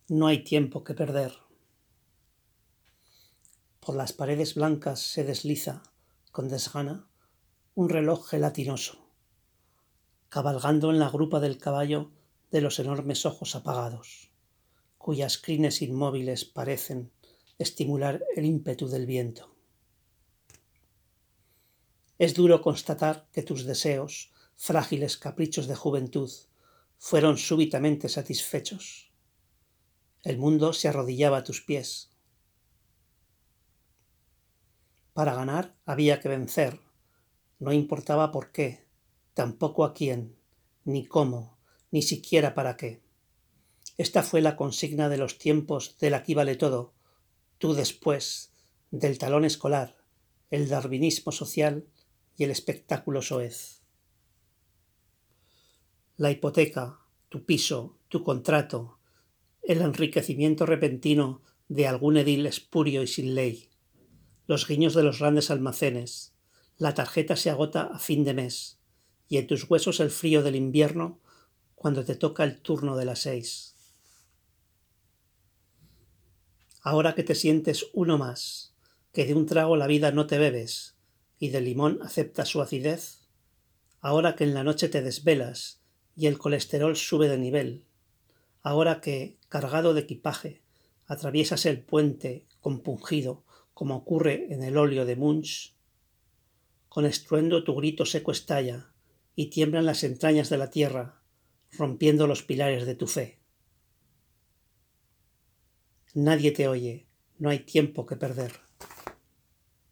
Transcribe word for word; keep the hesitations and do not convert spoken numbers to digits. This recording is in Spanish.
No hay tiempo que perder. Por las paredes blancas se desliza, con desgana, un reloj gelatinoso, cabalgando en la grupa del caballo de los enormes ojos apagados, cuyas crines inmóviles parecen estimular el ímpetu del viento. Es duro constatar que tus deseos, frágiles caprichos de juventud, fueron súbitamente satisfechos. El mundo se arrodillaba a tus pies. Para ganar había que vencer, no importaba por qué, tampoco a quién, ni cómo, ni siquiera para qué. Esta fue la consigna de los tiempos del aquí vale todo, tú después, del talón escolar, el darwinismo social y el espectáculo soez. La hipoteca, tu piso, tu contrato, el enriquecimiento repentino de algún edil espurio y sin ley, los guiños de los grandes almacenes, la tarjeta se agota a fin de mes, y en tus huesos el frío del invierno cuando te toca el turno de las seis. Ahora que te sientes uno más, que de un trago la vida no te bebes, y del limón aceptas su acidez, ahora que en la noche te desvelas y el colesterol sube de nivel, ahora que, cargado de equipaje, atraviesas el puente compungido como ocurre en el óleo de Munch, con estruendo tu grito seco estalla y tiemblan las entrañas de la tierra, rompiendo los pilares de tu fe. Nadie te oye, no hay tiempo que perder.